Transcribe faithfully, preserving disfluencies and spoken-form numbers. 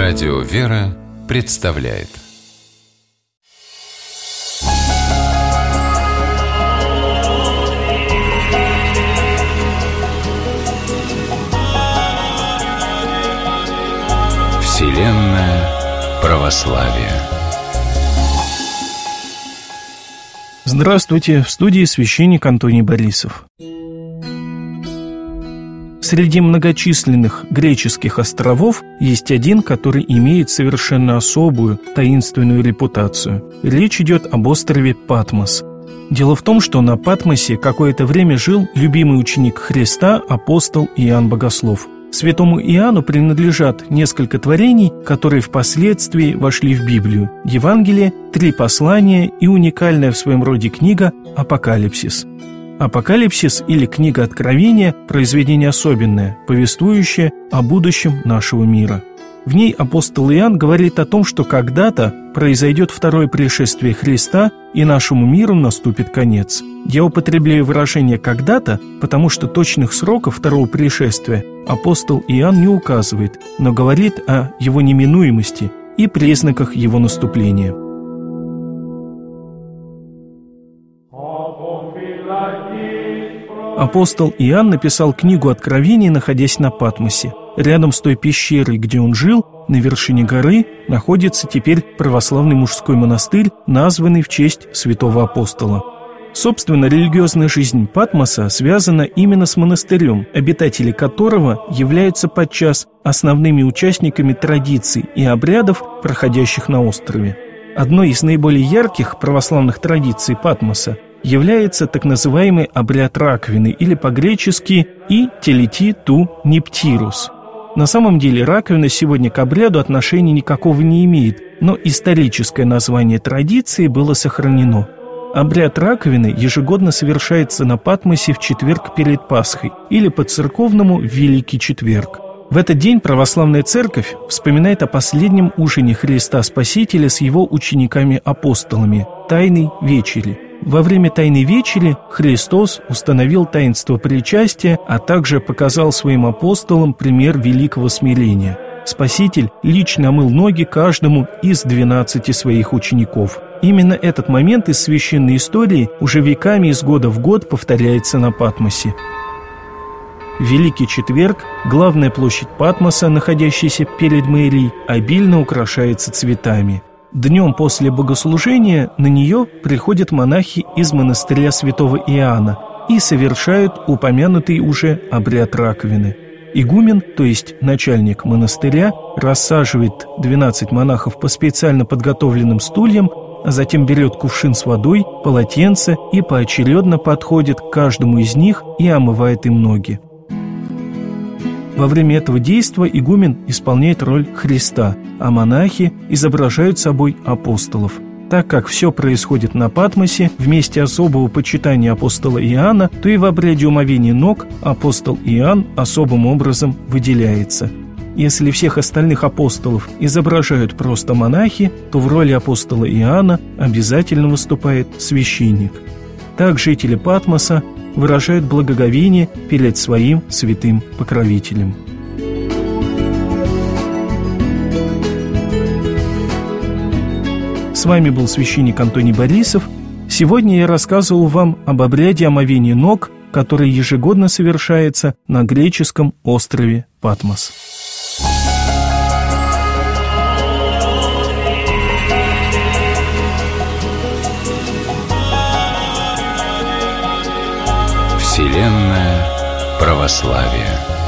Радио «Вера» представляет Вселенная православия. Здравствуйте, в студии священник Антоний Борисов. Среди многочисленных греческих островов есть один, который имеет совершенно особую таинственную репутацию. Речь идет об острове Патмос. Дело в том, что на Патмосе какое-то время жил любимый ученик Христа, апостол Иоанн Богослов. Святому Иоанну принадлежат несколько творений, которые впоследствии вошли в Библию: Евангелие, три послания и уникальная в своем роде книга «Апокалипсис». «Апокалипсис» или «Книга Откровения» – произведение особенное, повествующее о будущем нашего мира. В ней апостол Иоанн говорит о том, что когда-то произойдет второе пришествие Христа, и нашему миру наступит конец. Я употребляю выражение «когда-то», потому что точных сроков второго пришествия апостол Иоанн не указывает, но говорит о его неминуемости и признаках его наступления. Апостол Иоанн написал книгу Откровений, находясь на Патмосе. Рядом с той пещерой, где он жил, на вершине горы, находится теперь православный мужской монастырь, названный в честь святого апостола. Собственно, религиозная жизнь Патмоса связана именно с монастырем, обитатели которого являются подчас основными участниками традиций и обрядов, проходящих на острове. Одной из наиболее ярких православных традиций Патмоса является так называемый обряд раковины, или по-гречески «и телети ту нептирус». На самом деле раковина сегодня к обряду отношения никакого не имеет, но историческое название традиции было сохранено. Обряд раковины ежегодно совершается на Патмосе в четверг перед Пасхой, или по-церковному в Великий Четверг. В этот день православная церковь вспоминает о последнем ужине Христа Спасителя с его учениками-апостолами – Тайной вечери. Во время Тайной вечери Христос установил таинство причастия, а также показал своим апостолам пример великого смирения. Спаситель лично омыл ноги каждому из двенадцати своих учеников. Именно этот момент из священной истории уже веками из года в год повторяется на Патмосе. В Великий Четверг главная площадь Патмоса, находящаяся перед мэрией, обильно украшается цветами. Днем после богослужения на нее приходят монахи из монастыря святого Иоанна и совершают упомянутый уже обряд раковины. Игумен, то есть начальник монастыря, рассаживает двенадцать монахов по специально подготовленным стульям, а затем берет кувшин с водой, полотенце и поочередно подходит к каждому из них и омывает им ноги. Во время этого действа игумен исполняет роль Христа, а монахи изображают собой апостолов. Так как все происходит на Патмосе в месте особого почитания апостола Иоанна, то и в обряде омовения ног апостол Иоанн особым образом выделяется. Если всех остальных апостолов изображают просто монахи, то в роли апостола Иоанна обязательно выступает священник. Так жители Патмоса выражают благоговение перед своим святым покровителем. С вами был священник Антоний Борисов. Сегодня я рассказывал вам об обряде омовения ног, который ежегодно совершается на греческом острове Патмос. Вселенная православия.